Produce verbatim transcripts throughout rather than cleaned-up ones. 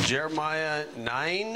Jeremiah nine.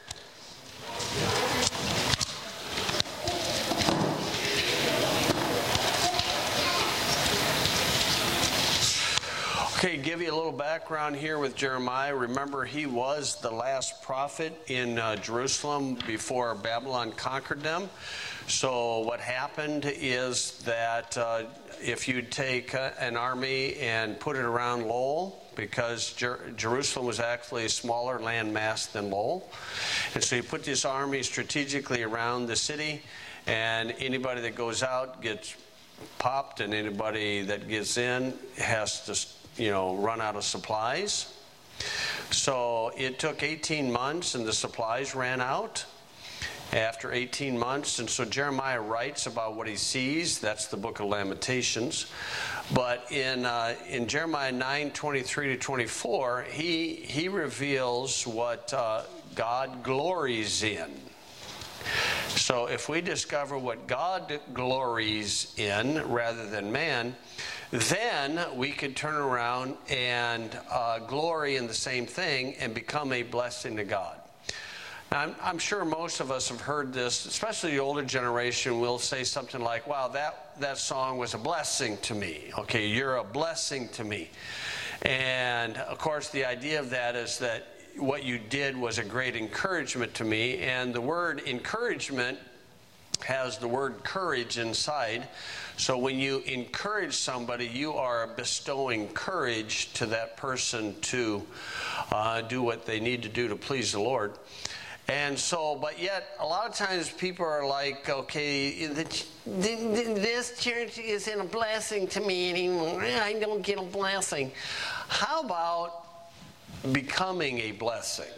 Okay, give you a little background here with Jeremiah. Remember, he was the last prophet in uh, Jerusalem before Babylon conquered them. So what happened is that uh, if you take uh, an army and put it around Lowell, because Jer- Jerusalem was actually a smaller land mass than Lowell, and so you put this army strategically around the city, and anybody that goes out gets popped, and anybody that gets in has to, you know, run out of supplies. So it took eighteen months, and the supplies ran out after eighteen months. And so Jeremiah writes about what he sees. That's the book of Lamentations. But in uh, in Jeremiah nine, twenty-three to twenty-four, he, he reveals what uh, God glories in. So if we discover what God glories in rather than man, then we could turn around and uh, glory in the same thing and become a blessing to God. Now, I'm, I'm sure most of us have heard this, especially the older generation will say something like, wow, that, that song was a blessing to me. Okay, you're a blessing to me. And, of course, the idea of that is that what you did was a great encouragement to me. And the word encouragement has the word courage inside. So when you encourage somebody, you are bestowing courage to that person to uh, do what they need to do to please the Lord. And so, but yet, a lot of times people are like, okay, the, this church isn't a blessing to me anymore. I don't get a blessing. How about becoming a blessing?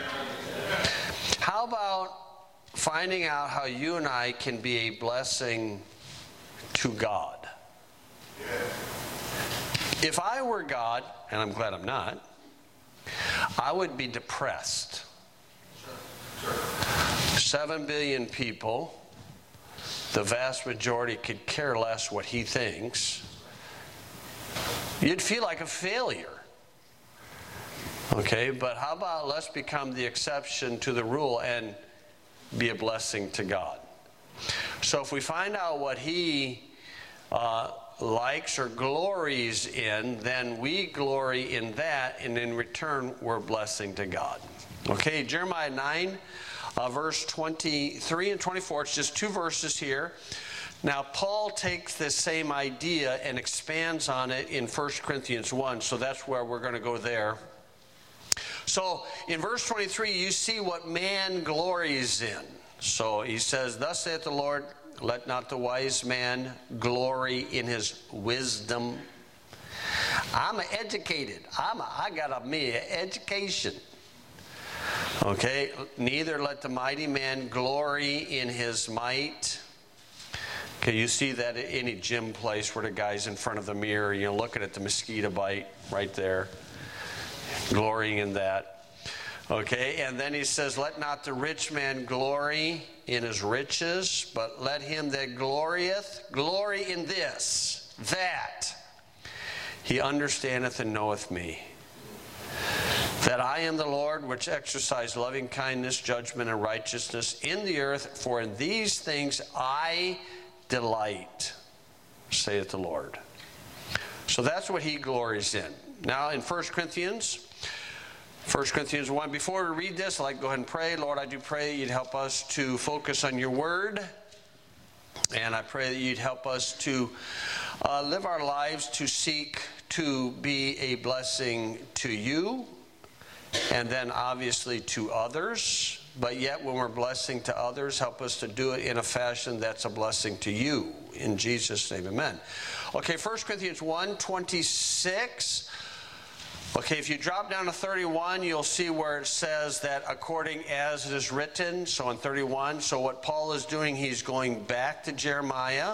How about finding out how you and I can be a blessing to God? If I were God, and I'm glad I'm not, I would be depressed. Seven billion people, the vast majority could care less what he thinks. You'd feel like a failure. Okay, but how about let's become the exception to the rule and be a blessing to God. So if we find out what he uh, likes or glories in, then we glory in that, and in return we're a blessing to God. Okay, Jeremiah nine, uh, verse twenty-three and twenty-four. It's just two verses here. Now, Paul takes this same idea and expands on it in First Corinthians one, so that's where we're going to go there. So, in verse twenty-three, you see what man glories in. So, he says, thus saith the Lord, let not the wise man glory in his wisdom. I'm educated. I'm a, I got a me education. Okay, neither let the mighty man glory in his might. Okay, you see that at any gym place where the guy's in front of the mirror, you're looking at the mosquito bite right there, glorying in that. Okay, and then he says, let not the rich man glory in his riches, but let him that glorieth glory in this, that he understandeth and knoweth me, that I am the Lord which exercise loving kindness, judgment, and righteousness in the earth, for in these things I delight, saith the Lord. So that's what he glories in. Now in First Corinthians, First Corinthians one, before we read this, I'd like to go ahead and pray. Lord, I do pray you'd help us to focus on your word. And I pray that you'd help us to uh, live our lives to seek to be a blessing to you, and then obviously to others. But yet when we're blessing to others, help us to do it in a fashion that's a blessing to you. In Jesus' name, amen. Okay, First Corinthians one, twenty-six. Okay, if you drop down to thirty-one, you'll see where it says that according as it is written. So in thirty-one, so what Paul is doing, he's going back to Jeremiah,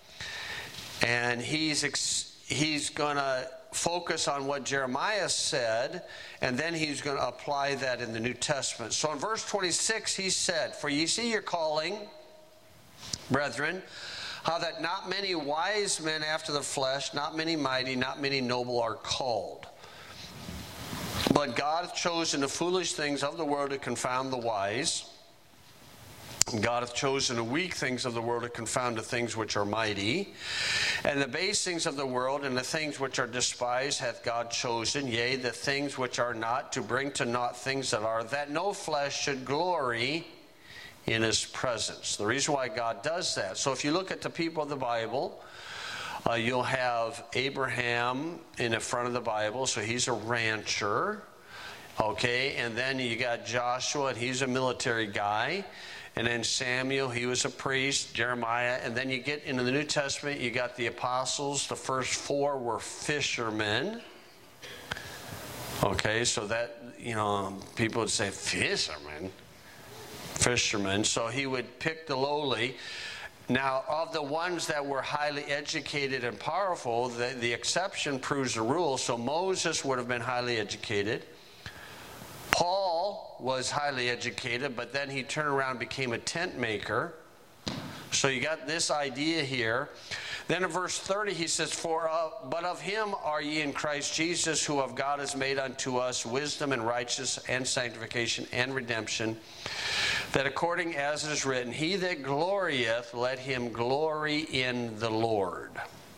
and he's ex- he's going to focus on what Jeremiah said, and then he's going to apply that in the New Testament. So in verse twenty-six, he said, for ye see your calling, brethren, how that not many wise men after the flesh, not many mighty, not many noble are called. But God hath chosen the foolish things of the world to confound the wise. God hath chosen the weak things of the world to confound the things which are mighty. And the base things of the world and the things which are despised hath God chosen, yea, the things which are not, to bring to naught things that are, that no flesh should glory in his presence. The reason why God does that. So if you look at the people of the Bible, uh, you'll have Abraham in the front of the Bible, so he's a rancher. Okay, and then you got Joshua, and he's a military guy. And then Samuel, he was a priest, Jeremiah. And then you get into the New Testament, you got the apostles. The first four were fishermen. Okay, so that, you know, people would say, fishermen? Fishermen. So he would pick the lowly. Now, of the ones that were highly educated and powerful, the, the exception proves the rule. So Moses would have been highly educated. Paul was highly educated, but then he turned around and became a tent maker. So you got this idea here. Then in verse thirty he says, For uh, but of him are ye in Christ Jesus, who of God is made unto us wisdom and righteousness and sanctification and redemption, that according as it is written, He that glorieth, let him glory in the Lord.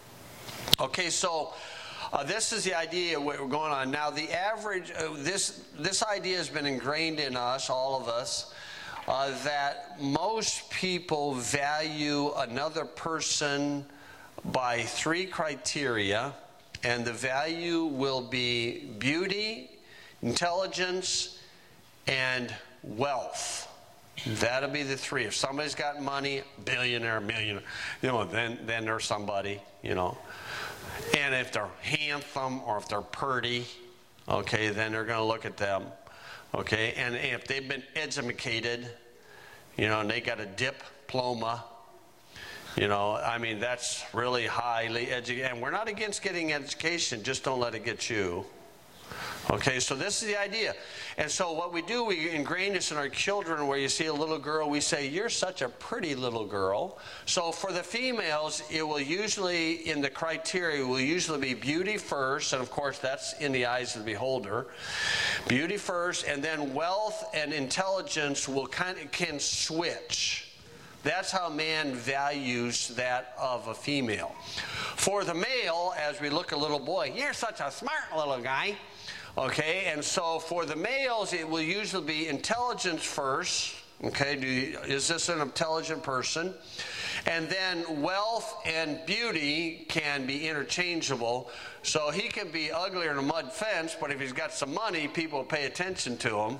Okay, so Uh, this is the idea what we're going on. Now, the average, uh, this, this idea has been ingrained in us, all of us, uh, that most people value another person by three criteria, and the value will be beauty, intelligence, and wealth. That'll be the three. If somebody's got money, billionaire, millionaire, you know, then, then they're somebody, you know. And if they're handsome or if they're pretty, okay, then they're going to look at them, okay. And if they've been educated, you know, and they got a diploma, you know, I mean, that's really highly educated. And we're not against getting education, just don't let it get you. Okay, so this is the idea. And so what we do, we ingrain this in our children, where you see a little girl, we say, you're such a pretty little girl. So for the females, it will usually, in the criteria, will usually be beauty first, and of course that's in the eyes of the beholder. Beauty first, and then wealth and intelligence will kind of can switch. That's how man values that of a female. For the male, as we look at a little boy, you're such a smart little guy. Okay, and so for the males, it will usually be intelligence first. Okay, do you, is this an intelligent person? And then wealth and beauty can be interchangeable. So he can be uglier than a mud fence, but if he's got some money, people will pay attention to him.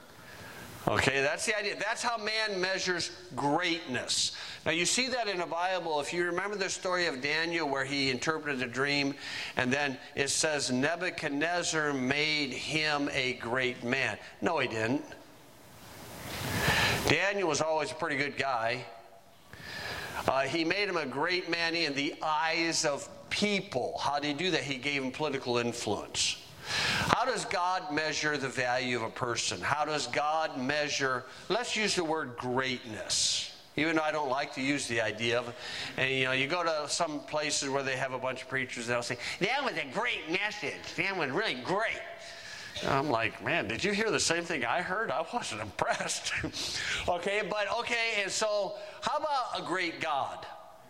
Okay, that's the idea. That's how man measures greatness. Now you see that in the Bible. If you remember the story of Daniel where he interpreted a dream, and then it says Nebuchadnezzar made him a great man. No, he didn't. Daniel was always a pretty good guy. Uh, he made him a great man in the eyes of people. How did he do that? He gave him political influence. How does God measure the value of a person? How does God measure, let's use the word greatness, even though I don't like to use the idea of it. And you know, you go to some places where they have a bunch of preachers, and they'll say, that was a great message. That was really great. And I'm like, man, did you hear the same thing I heard? I wasn't impressed. Okay, but okay, and so how about a great God?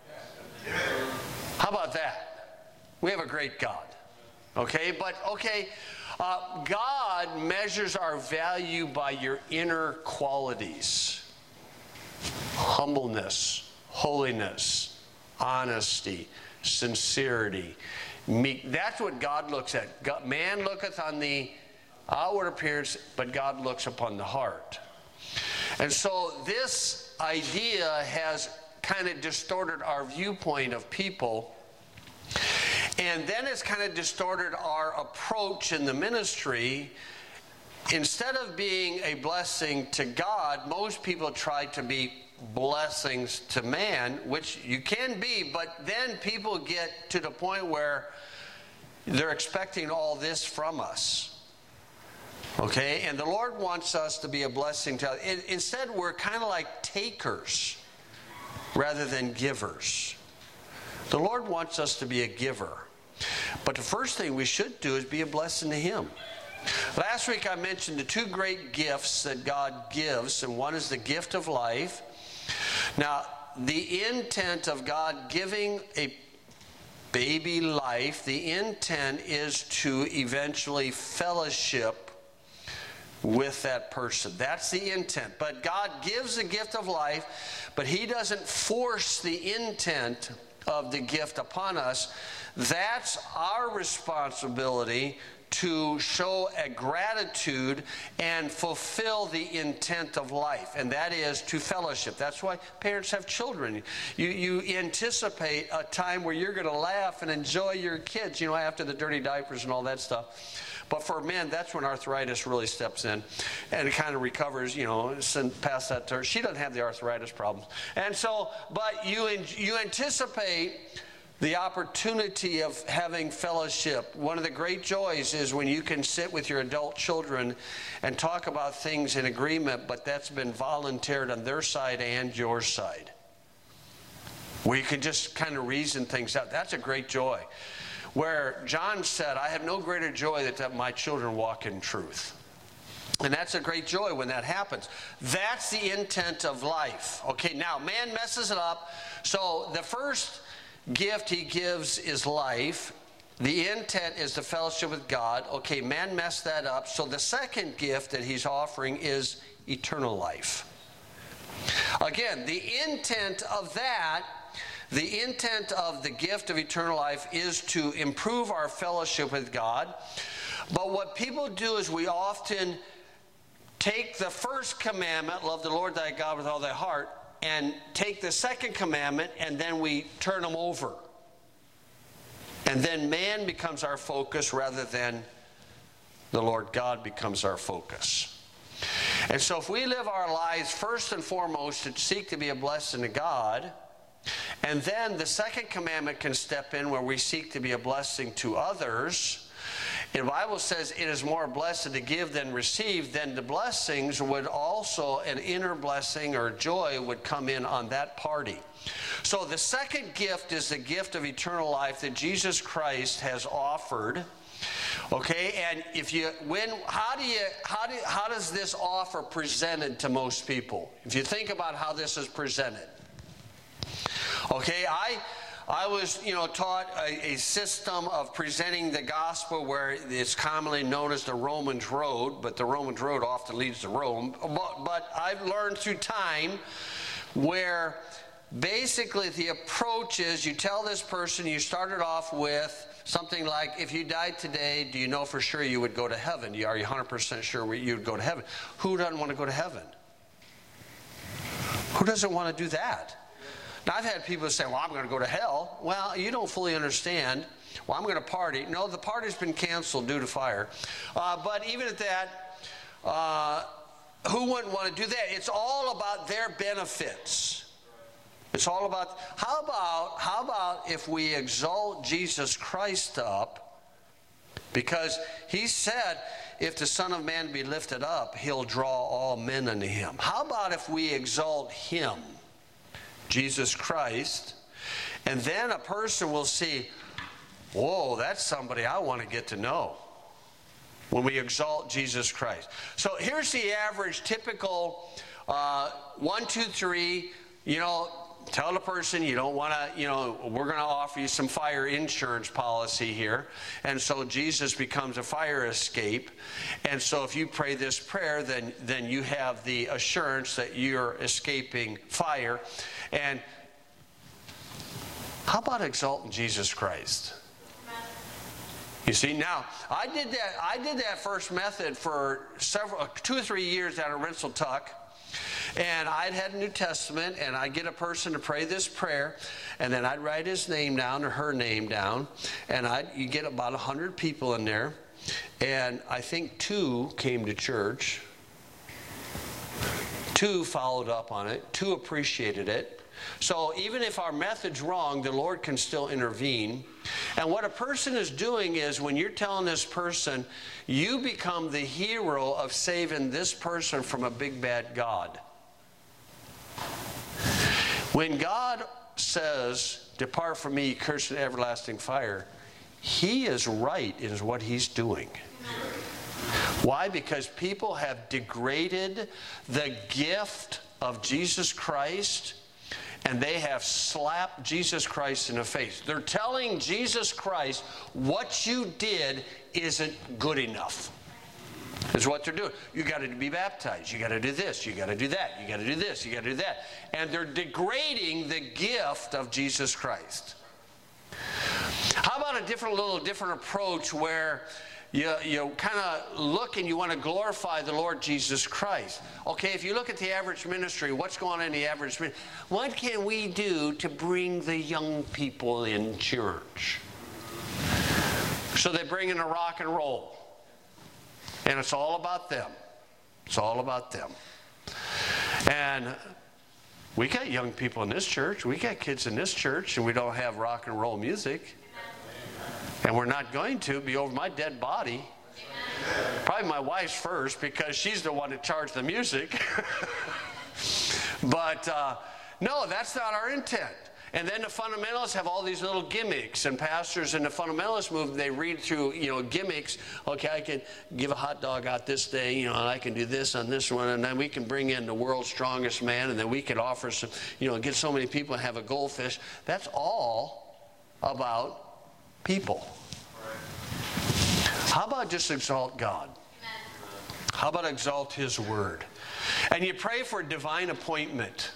How about that? We have a great God. Okay, but okay, uh, God measures our value by your inner qualities. Humbleness, holiness, honesty, sincerity, meek. That's what God looks at. God, man looketh on the outward appearance, but God looks upon the heart. And so this idea has kind of distorted our viewpoint of people. And then it's kind of distorted our approach in the ministry. Instead of being a blessing to God, most people try to be blessings to man, which you can be, but then people get to the point where they're expecting all this from us. Okay? And the Lord wants us to be a blessing to others. Instead, we're kind of like takers rather than givers. The Lord wants us to be a giver. But the first thing we should do is be a blessing to Him. Last week I mentioned the two great gifts that God gives, and one is the gift of life. Now, the intent of God giving a baby life, the intent is to eventually fellowship with that person. That's the intent. But God gives the gift of life, but He doesn't force the intent of the gift upon us. That's our responsibility to show a gratitude and fulfill the intent of life, and that is to fellowship. That's why parents have children. You you anticipate a time where you're going to laugh and enjoy your kids, you know, after the dirty diapers and all that stuff. But for men, that's when arthritis really steps in, and it kind of recovers, you know, past that turn. She doesn't have the arthritis problems. And so, but you you anticipate the opportunity of having fellowship. One of the great joys is when you can sit with your adult children and talk about things in agreement, but that's been volunteered on their side and your side. Where you can just kind of reason things out. That's a great joy. Where John said, I have no greater joy than that my children walk in truth. And that's a great joy when that happens. That's the intent of life. Okay, now man messes it up. So the first gift He gives is life. The intent is the fellowship with God. Okay, man messed that up. So the second gift that He's offering is eternal life. Again, the intent of that, the intent of the gift of eternal life is to improve our fellowship with God. But what people do is we often take the first commandment, love the Lord thy God with all thy heart, and take the second commandment, and then we turn them over. And then man becomes our focus rather than the Lord God becomes our focus. And so if we live our lives first and foremost to seek to be a blessing to God, and then the second commandment can step in where we seek to be a blessing to others. The Bible says it is more blessed to give than receive. Then the blessings would also, an inner blessing or joy would come in on that party. So the second gift is the gift of eternal life that Jesus Christ has offered. Okay, and if you when how do you how do how does this offer presented to most people? If you think about how this is presented. Okay, I I was, you know, taught a, a system of presenting the gospel where it's commonly known as the Romans Road, but the Romans Road often leads to Rome. But, but I've learned through time where basically the approach is you tell this person, you started off with something like, if you died today, do you know for sure you would go to heaven? Are you one hundred percent sure you would go to heaven? Who doesn't want to go to heaven? Who doesn't want to do that? Now, I've had people say, well, I'm going to go to hell. Well, you don't fully understand. Well, I'm going to party. No, the party's been canceled due to fire. Uh, but even at that, uh, who wouldn't want to do that? It's all about their benefits. It's all about, how about, how about if we exalt Jesus Christ up? Because He said, if the Son of Man be lifted up, He'll draw all men unto Him. How about if we exalt Him? Jesus Christ, and then a person will see, whoa, that's somebody I want to get to know when we exalt Jesus Christ. So here's the average typical uh, one, two, three, you know, tell the person you don't want to, you know, we're going to offer you some fire insurance policy here. And so Jesus becomes a fire escape. And so if you pray this prayer, then, then you have the assurance that you're escaping fire. And how about exalting Jesus Christ? You see, now, I did that, I did that first method for several, two or three years down at Rensselaer. And I'd had a New Testament, and I'd get a person to pray this prayer, and then I'd write his name down or her name down, and I'd you get about one hundred people in there, and I think two came to church. Two followed up on it. Two appreciated it. So even if our method's wrong, the Lord can still intervene. And what a person is doing is when you're telling this person, you become the hero of saving this person from a big bad God. When God says, depart from me, cursed with everlasting fire, He is right in what He's doing. Why? Because people have degraded the gift of Jesus Christ, and they have slapped Jesus Christ in the face. They're telling Jesus Christ, what you did isn't good enough. Is what they're doing. You got to be baptized. You got to do this. You got to do that. You got to do this. You got to do that. And they're degrading the gift of Jesus Christ. How about a different, little different approach where you, you kind of look and you want to glorify the Lord Jesus Christ? Okay, if you look at the average ministry, what's going on in the average ministry? What can we do to bring the young people in church? So they bring in a rock and roll. And it's all about them. It's all about them. And we got young people in this church. We got kids in this church, and we don't have rock and roll music. And we're not going to be over my dead body. Probably my wife's first, because she's the one that charged the music. But uh, no, that's not our intent. And then the fundamentalists have all these little gimmicks, and pastors in the fundamentalist movement, they read through, you know, gimmicks. Okay, I can give a hot dog out this day, you know, and I can do this on this one, and then we can bring in the world's strongest man, and then we can offer some, you know, get so many people and have a goldfish. That's all about people. How about just exalt God? How about exalt His Word? And you pray for divine appointment.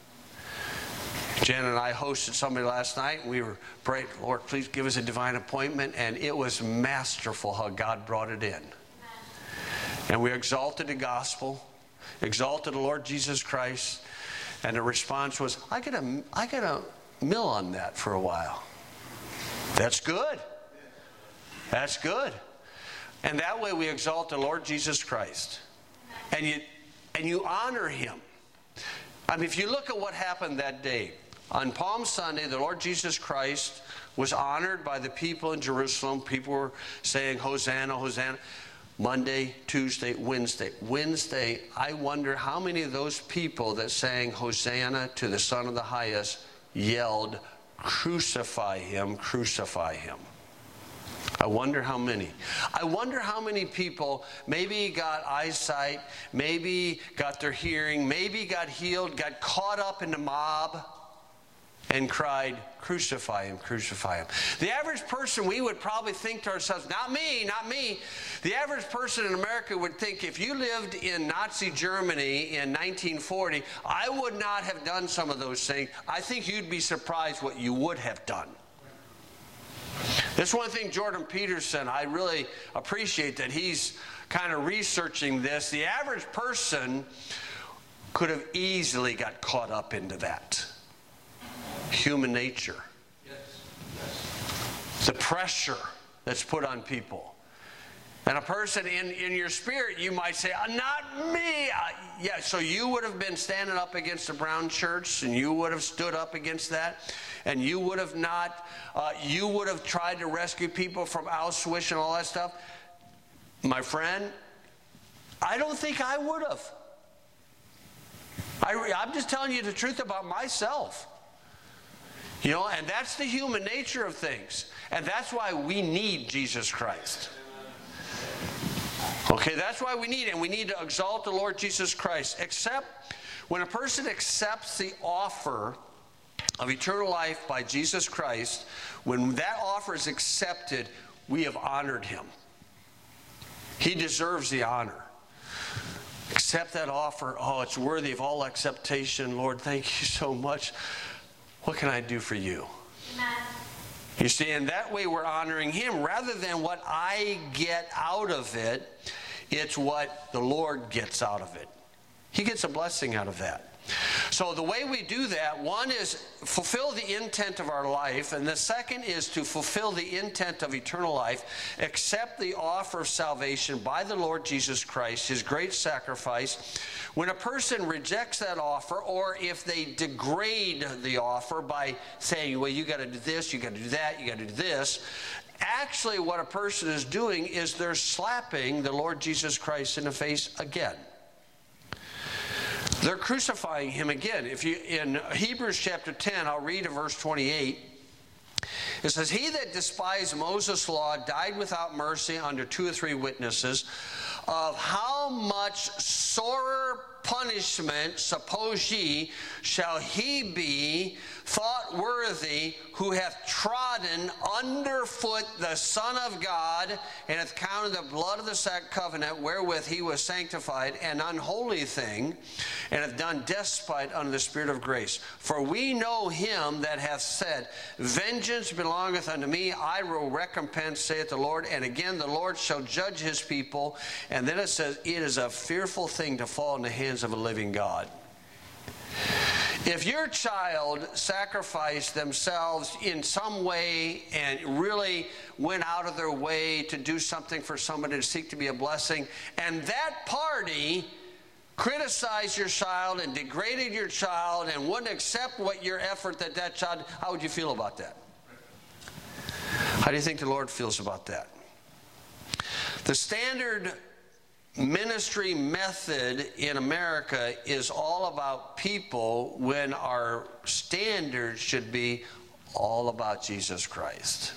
Jen and I hosted somebody last night. We were praying, Lord, please give us a divine appointment. And it was masterful how God brought it in. And we exalted the gospel, exalted the Lord Jesus Christ. And the response was, I got a, I got a mill on that for a while. That's good. That's good. And that way we exalt the Lord Jesus Christ. And you, and you honor Him. I mean, if you look at what happened that day, on Palm Sunday, the Lord Jesus Christ was honored by the people in Jerusalem. People were saying, Hosanna, Hosanna. Monday, Tuesday, Wednesday. Wednesday, I wonder how many of those people that sang Hosanna to the Son of the Highest yelled, crucify Him, crucify Him. I wonder how many. I wonder how many people maybe got eyesight, maybe got their hearing, maybe got healed, got caught up in the mob and cried, crucify Him, crucify Him. The average person, we would probably think to ourselves, not me, not me. The average person in America would think, if you lived in Nazi Germany in nineteen forty, I would not have done some of those things. I think you'd be surprised what you would have done. That's one thing Jordan Peterson, I really appreciate that he's kind of researching this. The average person could have easily got caught up into that. Human nature. Yes. Yes. The pressure that's put on people. And a person in, in your spirit, you might say, oh, not me. Uh, yeah, so you would have been standing up against the Brown Church, and you would have stood up against that. And you would have not, uh, you would have tried to rescue people from Auschwitz and all that stuff. My friend, I don't think I would have. I, I'm just telling you the truth about myself. You know, and that's the human nature of things. And that's why we need Jesus Christ. Okay, that's why we need it. And we need to exalt the Lord Jesus Christ. Except when a person accepts the offer of eternal life by Jesus Christ, when that offer is accepted, we have honored Him. He deserves the honor. Accept that offer. Oh, it's worthy of all acceptation. Lord, thank you so much. What can I do for you? Amen. You see, and that way we're honoring Him. Rather than what I get out of it, it's what the Lord gets out of it. He gets a blessing out of that. So the way we do that, one is fulfill the intent of our life, and the second is to fulfill the intent of eternal life, accept the offer of salvation by the Lord Jesus Christ, His great sacrifice. When a person rejects that offer, or if they degrade the offer by saying, well, you got to do this, you got to do that, you got to do this, actually what a person is doing is they're slapping the Lord Jesus Christ in the face again. They're crucifying Him again. If you in Hebrews chapter ten, I'll read in verse twenty-eight. It says, he that despised Moses' law died without mercy under two or three witnesses. Of how much sorer punishment, suppose ye, shall he be thought worthy who hath trodden underfoot the Son of God, and hath counted the blood of the sacrifice covenant wherewith he was sanctified an unholy thing, and hath done despite unto the Spirit of grace. For we know him that hath said, vengeance belongeth unto me, I will recompense, saith the Lord. And again, the Lord shall judge his people. And then it says, it is a fearful thing to fall in the hands of a living God. If your child sacrificed themselves in some way and really went out of their way to do something for somebody to seek to be a blessing, and that party criticized your child and degraded your child and wouldn't accept what your effort that that child, how would you feel about that? How do you think the Lord feels about that? The standard ministry method in America is all about people when our standards should be all about Jesus Christ.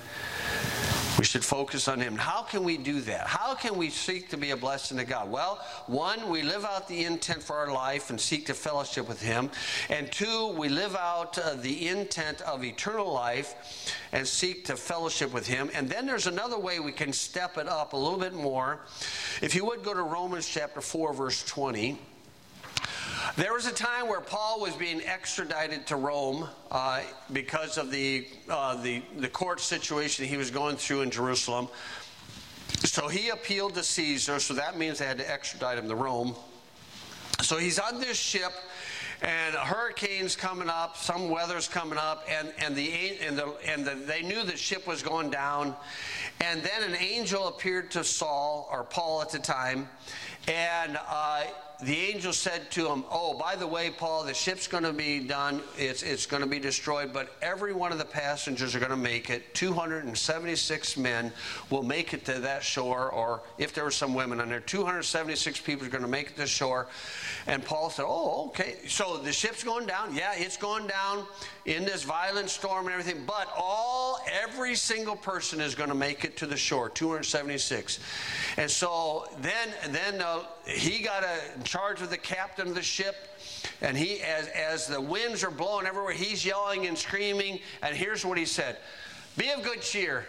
We should focus on him. How can we do that? How can we seek to be a blessing to God? Well, one, we live out the intent for our life and seek to fellowship with him. And two, we live out uh, the intent of eternal life and seek to fellowship with him. And then there's another way we can step it up a little bit more. If you would go to Romans chapter four, verse twenty. There was a time where Paul was being extradited to Rome uh, because of the, uh, the, the court situation he was going through in Jerusalem. So he appealed to Caesar, so that means they had to extradite him to Rome. So he's on this ship, and a hurricane's coming up, some weather's coming up, and, and, the, and, the, and the, they knew the ship was going down. And then an angel appeared to Saul, or Paul at the time, and uh, the angel said to him, oh, by the way, Paul, the ship's going to be done. It's, it's going to be destroyed, but every one of the passengers are going to make it. two hundred seventy-six men will make it to that shore, or if there were some women on there, two hundred seventy-six people are going to make it to shore. And Paul said, oh, okay. So the ship's going down. Yeah, it's going down in this violent storm and everything, but all, every single person is going to make it to the shore, two hundred seventy-six. And so then, then uh, he got a, in charge of the captain of the ship, and he, as, as the winds are blowing everywhere, he's yelling and screaming, and here's what he said, be of good cheer.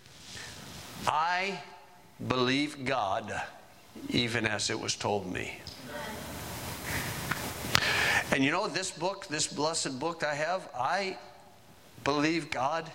I believe God, even as it was told me. And you know, this book, this blessed book I have, I believe God,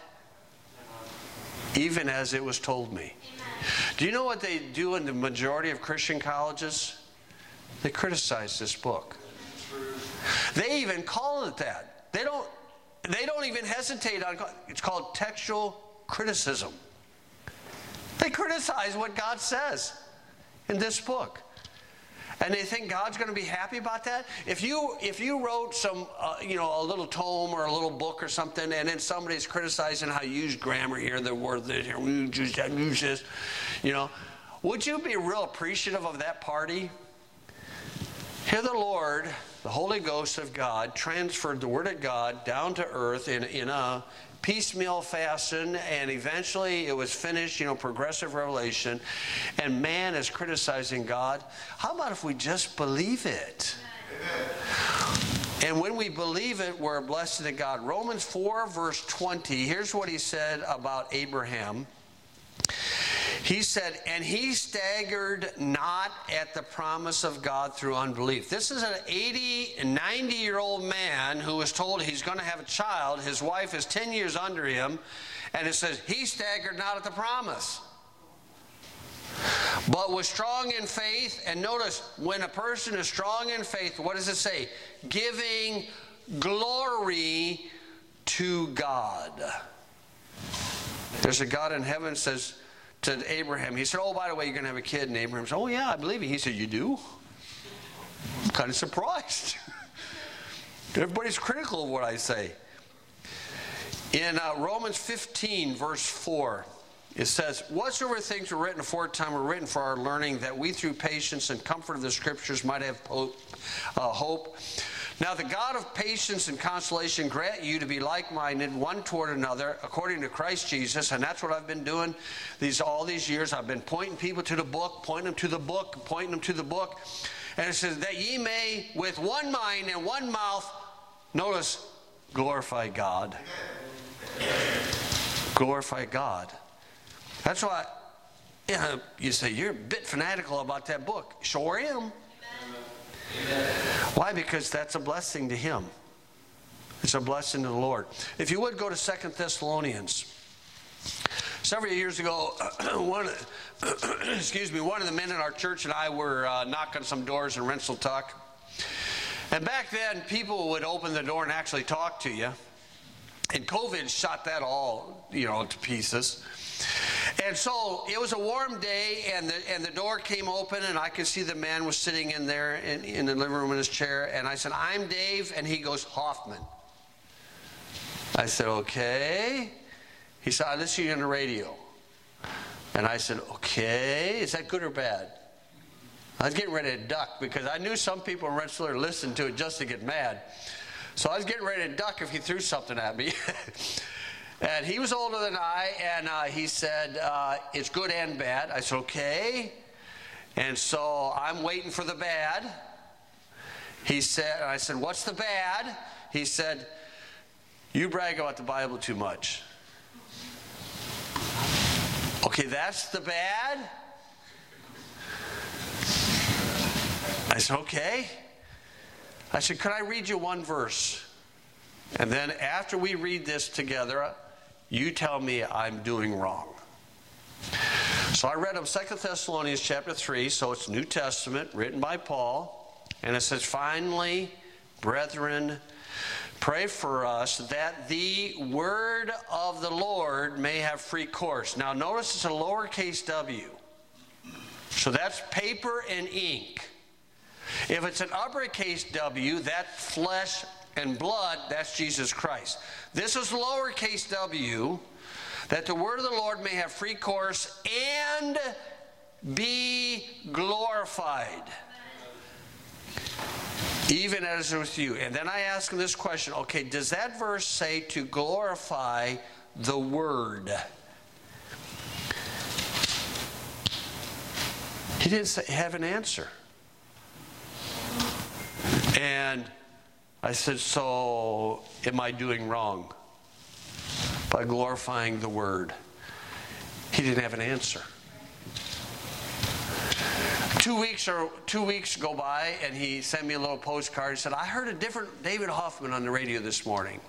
even as it was told me. Do you know what they do in the majority of Christian colleges? They criticize this book. They even call it that. They don't, they don't even hesitate on it. It's called textual criticism. They criticize what God says in this book. And they think God's going to be happy about that? If you if you wrote some, uh, you know, a little tome or a little book or something, and then somebody's criticizing how you use grammar here, the word this here, we use that, use this, you know, would you be real appreciative of that party? Here the Lord, the Holy Ghost of God, transferred the Word of God down to earth in, in a piecemeal fashion, and eventually it was finished, you know, progressive revelation, and man is criticizing God. How about if we just believe it? Amen. And when we believe it, we're a blessing to God. Romans four, verse twenty, here's what he said about Abraham. He said, and he staggered not at the promise of God through unbelief. This is an eighty, ninety-year-old man who was told he's going to have a child. His wife is ten years under him. And it says, he staggered not at the promise, but was strong in faith. And notice, when a person is strong in faith, what does it say? Giving glory to God. There's a God in heaven that says to Abraham, he said, oh, by the way, you're going to have a kid. And Abraham said, oh, yeah, I believe it. He said, you do? I'm kind of surprised. Everybody's critical of what I say. In uh, Romans fifteen, verse four, it says, whatsoever things were written aforetime were written for our learning, that we through patience and comfort of the Scriptures might have hope. Uh, hope. Now the God of patience and consolation grant you to be like-minded one toward another according to Christ Jesus. And that's what I've been doing these all these years. I've been pointing people to the book, pointing them to the book, pointing them to the book. And it says that ye may with one mind and one mouth, notice, glorify God. Glorify God. That's why, you know, you say, you're a bit fanatical about that book. Sure am. Why? Because that's a blessing to Him. It's a blessing to the Lord. If you would go to Second Thessalonians. Several years ago, one, excuse me, one of the men in our church and I were uh, knocking some doors in Rensselaer. And back then, people would open the door and actually talk to you. And COVID shot that all, you know, to pieces. And so it was a warm day, and the and the door came open, and I could see the man was sitting in there in, in the living room in his chair. And I said, "I'm Dave," and he goes, "Hoffman." I said, "Okay." He said, "I listen to you on the radio." And I said, "Okay, is that good or bad?" I was getting ready to duck because I knew some people in Rensselaer listened to it just to get mad. So I was getting ready to duck if he threw something at me. And he was older than I, and uh, he said, uh, "It's good and bad." I said, "Okay." And so I'm waiting for the bad. He said, I said, "What's the bad?" He said, "You brag about the Bible too much." Okay, that's the bad? I said, "Okay." I said, "Could I read you one verse? And then after we read this together, you tell me I'm doing wrong." So I read him Second Thessalonians chapter three, so it's New Testament, written by Paul. And it says, "Finally, brethren, pray for us that the word of the Lord may have free course." Now notice it's a lowercase w. So that's paper and ink. If it's an uppercase W, that's flesh and blood, that's Jesus Christ. This is lowercase w, that the word of the Lord may have free course and be glorified, even as with you. And then I ask him this question, okay, does that verse say to glorify the word? He didn't say, have an answer. And I said, so am I doing wrong by glorifying the word? He didn't have an answer. Two weeks or two weeks go by, and he sent me a little postcard. He said, "I heard a different David Hoffman on the radio this morning."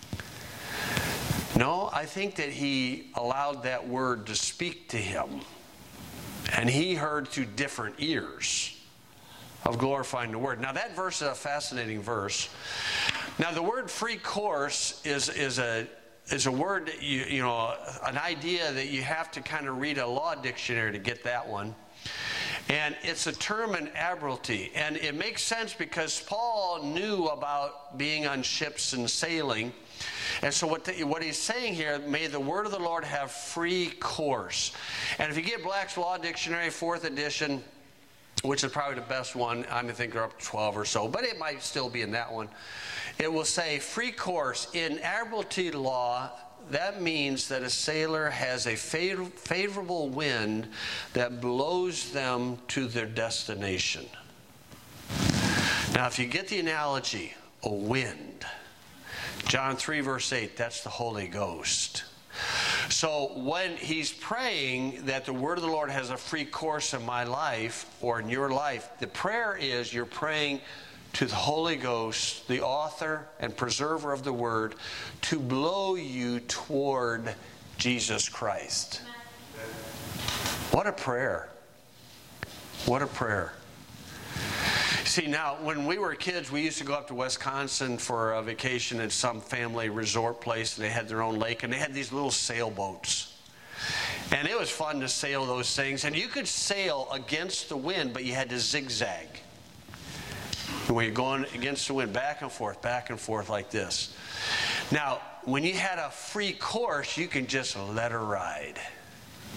No, I think that he allowed that word to speak to him, and he heard through different ears of glorifying the word. Now that verse is a fascinating verse. Now the word free course is is a is a word that you you know an idea that you have to kind of read a law dictionary to get that one. And it's a term in admiralty, and it makes sense because Paul knew about being on ships and sailing. And so what, the, what he's saying here, may the word of the Lord have free course. And if you get Black's Law Dictionary, fourth edition, which is probably the best one, I think they're up to twelve or so, but it might still be in that one. It will say free course. In admiralty law, that means that a sailor has a favor- favorable wind that blows them to their destination. Now, if you get the analogy, a wind, John three, verse eight, that's the Holy Ghost. So when he's praying that the word of the Lord has a free course in my life or in your life, the prayer is you're praying to the Holy Ghost, the author and preserver of the word, to blow you toward Jesus Christ. What a prayer. What a prayer. See, now, when we were kids, we used to go up to Wisconsin for a vacation at some family resort place, and they had their own lake, and they had these little sailboats. And it was fun to sail those things. And you could sail against the wind, but you had to zigzag. When you're going against the wind, back and forth, back and forth like this. Now, when you had a free course, you can just let her ride.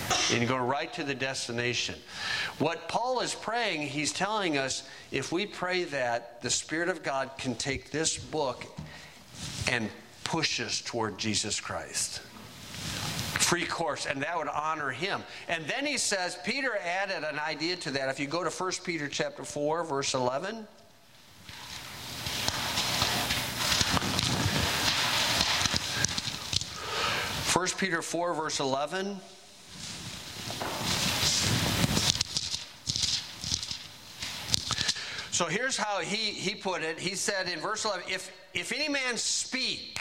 And you go right to the destination. What Paul is praying, he's telling us, if we pray that, the Spirit of God can take this book and push us toward Jesus Christ. Free course, and that would honor him. And then he says, Peter added an idea to that. If you go to First Peter chapter four, verse eleven. First Peter four, verse eleven. So here's how he, he put it. He said in verse eleven, if, if any man speak,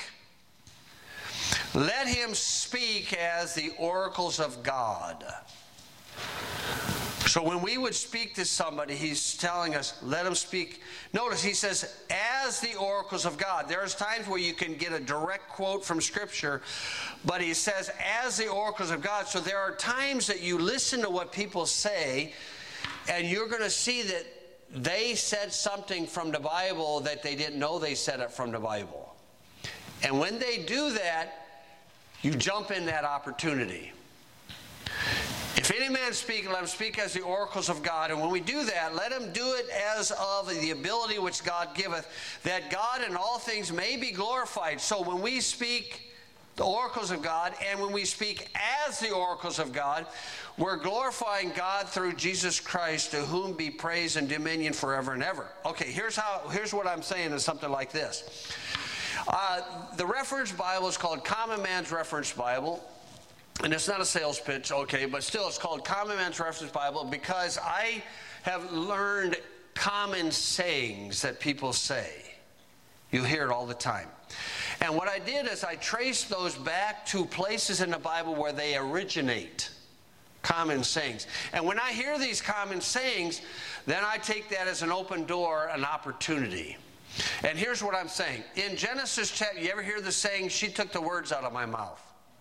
let him speak as the oracles of God. So when we would speak to somebody, he's telling us, let him speak. Notice he says, as the oracles of God. There's times where you can get a direct quote from Scripture, but he says, as the oracles of God. So there are times that you listen to what people say, and you're going to see that they said something from the Bible that they didn't know they said it from the Bible. And when they do that, you jump in that opportunity. If any man speak, let him speak as the oracles of God. And when we do that, let him do it as of the ability which God giveth, that God in all things may be glorified. So when we speak the oracles of God, and when we speak as the oracles of God, we're glorifying God through Jesus Christ, to whom be praise and dominion forever and ever. Okay, here's how. Here's what I'm saying is something like this. Uh, the reference Bible is called Common Man's Reference Bible. And it's not a sales pitch, okay, but still it's called Common Man's Reference Bible because I have learned common sayings that people say. You hear it all the time. And what I did is I traced those back to places in the Bible where they originate. Common sayings. And when I hear these common sayings, then I take that as an open door, an opportunity. And here's what I'm saying. In Genesis chapter, you ever hear the saying, she took the words out of my mouth?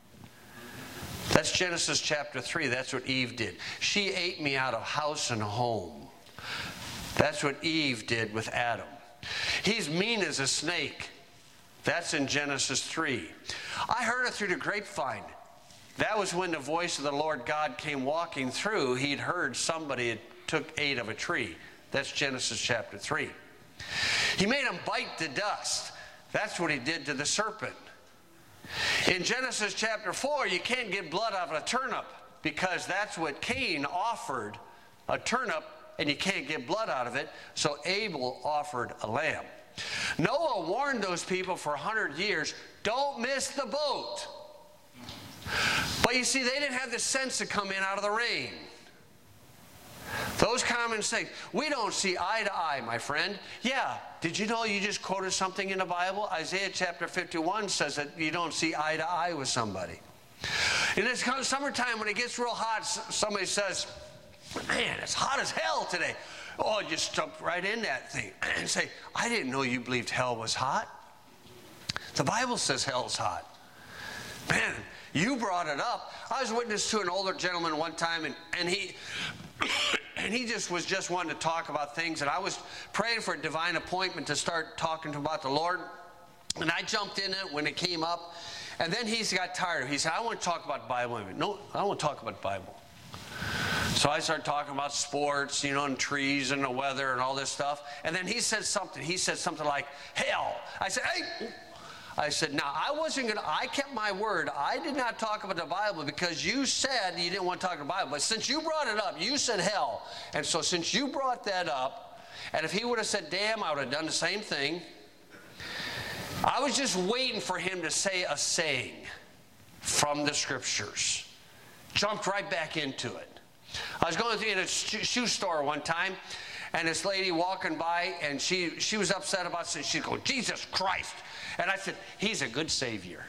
That's Genesis chapter three. That's what Eve did. She ate me out of house and home. That's what Eve did with Adam. He's mean as a snake. That's in Genesis three. I heard it through the grapevine. That was when the voice of the Lord God came walking through. He'd heard somebody had took ate of a tree. That's Genesis chapter three. He made him bite the dust. That's what he did to the serpent. In Genesis chapter four, you can't get blood out of a turnip because that's what Cain offered, a turnip, and you can't get blood out of it. So Abel offered a lamb. Noah warned those people for a hundred years, don't miss the boat. But you see, they didn't have the sense to come in out of the rain. Those common sayings. We don't see eye to eye, my friend. Yeah, did you know you just quoted something in the Bible? Isaiah chapter fifty-one says that you don't see eye to eye with somebody. In this summertime, when it gets real hot, somebody says, man, it's hot as hell today. Oh, you just jump right in that thing and say, I didn't know you believed hell was hot. The Bible says hell's hot. Man, you brought it up. I was witness to an older gentleman one time, and, and he and he just was just wanting to talk about things, and I was praying for a divine appointment to start talking to him about the Lord, and I jumped in it when it came up, and then he got tired. He said, I want to talk about the Bible. I went, no, I don't want to talk about the Bible. So I started talking about sports, you know, and trees and the weather and all this stuff, and then he said something. He said something like, hell. I said, hey. I said, now, I wasn't going to, I kept my word. I did not talk about the Bible because you said you didn't want to talk about the Bible. But since you brought it up, you said hell. And so since you brought that up, and if he would have said, damn, I would have done the same thing. I was just waiting for him to say a saying from the Scriptures. Jumped right back into it. I was going in a shoe store one time, and this lady walking by, and she, she was upset about something. She'd go, Jesus Christ. And I said, he's a good Savior.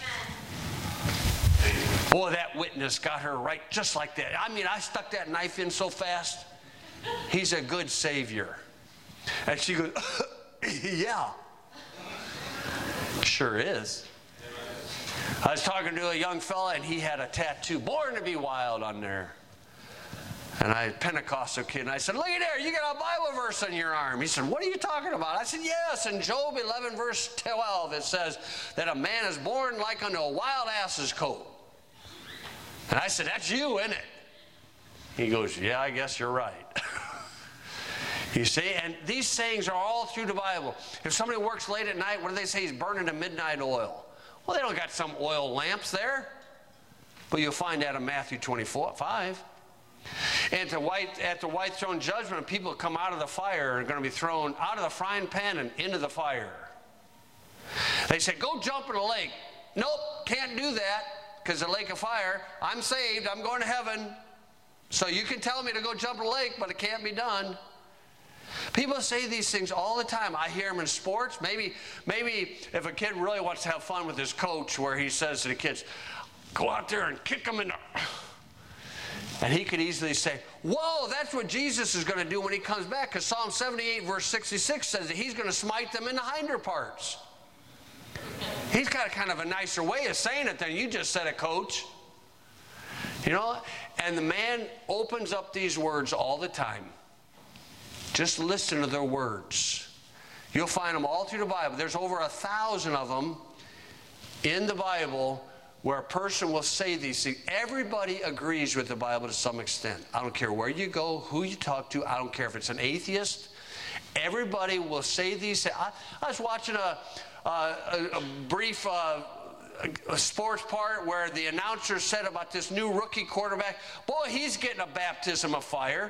Amen. Boy, that witness got her right just like that. I mean, I stuck that knife in so fast. He's a good Savior. And she goes, yeah. Sure is. I was talking to a young fella, and he had a tattoo, Born to be Wild, on there. And I, Pentecostal kid, and I said, look at there, you got a Bible verse on your arm. He said, what are you talking about? I said, yes, in Job eleven, verse twelve, it says that a man is born like unto a wild ass's coat. And I said, that's you, isn't it? He goes, yeah, I guess you're right. You see, and these sayings are all through the Bible. If somebody works late at night, what do they say? He's burning a midnight oil. Well, they don't got some oil lamps there. But you'll find that in Matthew twenty-four, five. And at the, white, at the white throne judgment, people come out of the fire are going to be thrown out of the frying pan and into the fire. They say, go jump in the lake. Nope, can't do that because the lake of fire. I'm saved. I'm going to heaven. So you can tell me to go jump in the lake, but it can't be done. People say these things all the time. I hear them in sports. Maybe, maybe if a kid really wants to have fun with his coach where he says to the kids, go out there and kick them in the... And he could easily say, whoa, that's what Jesus is going to do when he comes back, because Psalm seventy-eight verse sixty-six says that he's going to smite them in the hinder parts. He's got kind of a nicer way of saying it than you just said it, coach. You know, and the man opens up these words all the time. Just listen to their words. You'll find them all through the Bible. There's over a thousand of them in the Bible where a person will say these things. Everybody agrees with the Bible to some extent. I don't care where you go, who you talk to. I don't care if it's an atheist. Everybody will say these things. I, I was watching a, a, a brief uh, a, a sports part where the announcer said about this new rookie quarterback, boy, he's getting a baptism of fire.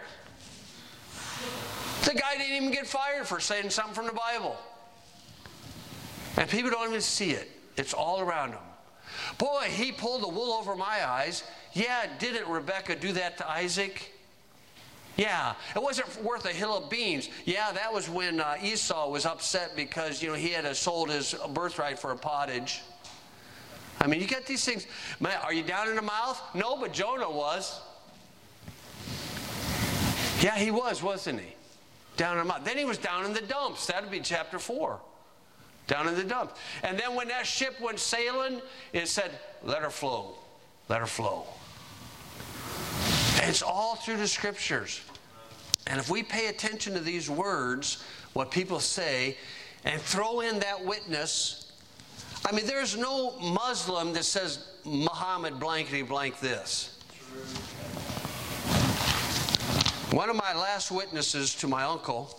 The guy didn't even get fired for saying something from the Bible. And people don't even see it. It's all around them. Boy, he pulled the wool over my eyes. Yeah, didn't Rebecca do that to Isaac? Yeah, it wasn't worth a hill of beans. Yeah, that was when uh, Esau was upset because, you know, he had sold his birthright for a pottage. I mean, you get these things. Man, are you down in the mouth? No, but Jonah was. Yeah, he was, wasn't he? Down in the mouth. Then he was down in the dumps. That would be chapter four. Down in the dumps. And then when that ship went sailing, it said, let her flow. Let her flow. And it's all through the scriptures. And if we pay attention to these words, what people say, and throw in that witness, I mean, there's no Muslim that says Muhammad blankety blank this. One of my last witnesses to my uncle,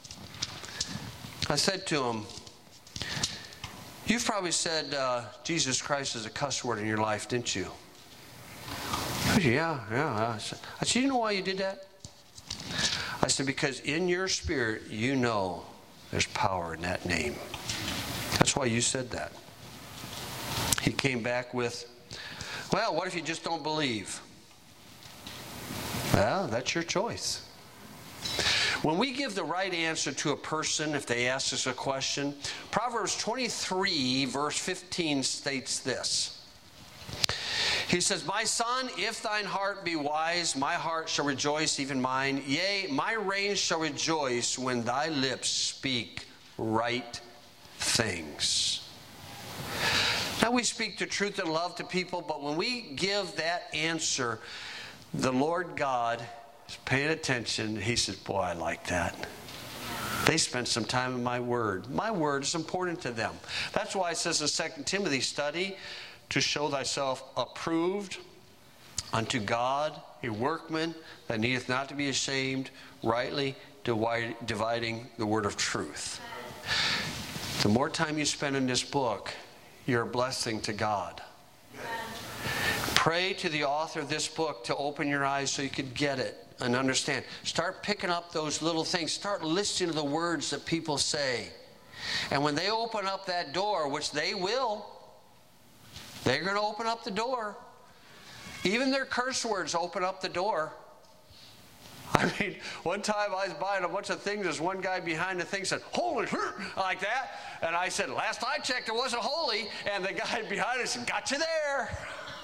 I said to him, you've probably said uh, Jesus Christ is a cuss word in your life, didn't you? Said, yeah, yeah. I said, I said, you know why you did that? I said, because in your spirit, you know there's power in that name. That's why you said that. He came back with, well, what if you just don't believe? Well, that's your choice. When we give the right answer to a person, if they ask us a question, Proverbs twenty-three, verse fifteen states this. He says, my son, if thine heart be wise, my heart shall rejoice, even mine. Yea, my reins shall rejoice when thy lips speak right things. Now we speak the truth and love to people, but when we give that answer, the Lord God is paying attention. He says, boy, I like that. They spent some time in my word. My word is important to them. That's why it says in Second Timothy, study to show thyself approved unto God, a workman that needeth not to be ashamed, rightly dividing the word of truth. The more time you spend in this book, you're a blessing to God. Pray to the author of this book to open your eyes so you could get it and understand. Start picking up those little things. Start listening to the words that people say. And when they open up that door, which they will, they're going to open up the door. Even their curse words open up the door. I mean, one time I was buying a bunch of things. There's one guy behind the thing said, holy, like that. And I said, last I checked, it wasn't holy. And the guy behind us said, got you there.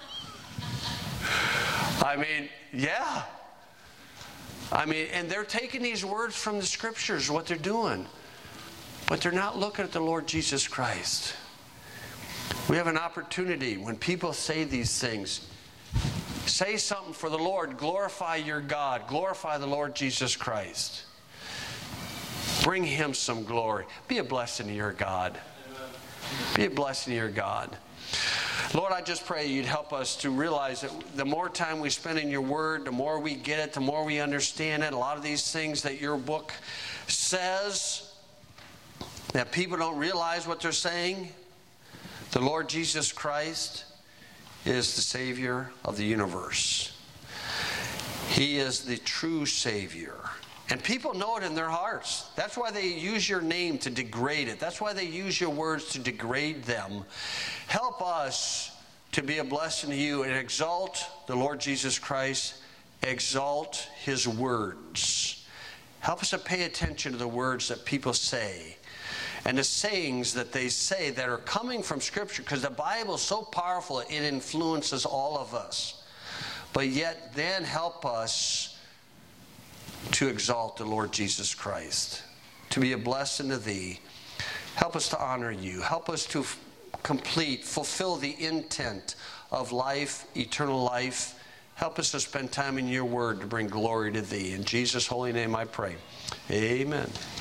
I mean, yeah. I mean, and they're taking these words from the scriptures, what they're doing. But they're not looking at the Lord Jesus Christ. We have an opportunity when people say these things. Say something for the Lord. Glorify your God. Glorify the Lord Jesus Christ. Bring Him some glory. Be a blessing to your God. Be a blessing to your God. Lord, I just pray you'd help us to realize that the more time we spend in your word, the more we get it, the more we understand it. A lot of these things that your book says, that people don't realize what they're saying. The Lord Jesus Christ is the Savior of the universe. He is the true Savior. And people know it in their hearts. That's why they use your name to degrade it. That's why they use your words to degrade them. Help us to be a blessing to you and exalt the Lord Jesus Christ. Exalt his words. Help us to pay attention to the words that people say and the sayings that they say that are coming from Scripture, because the Bible is so powerful, it influences all of us. But yet then help us to exalt the Lord Jesus Christ, to be a blessing to thee. Help us to honor you. Help us to f- complete, fulfill the intent of life, eternal life. Help us to spend time in your word to bring glory to thee. In Jesus' holy name I pray. Amen.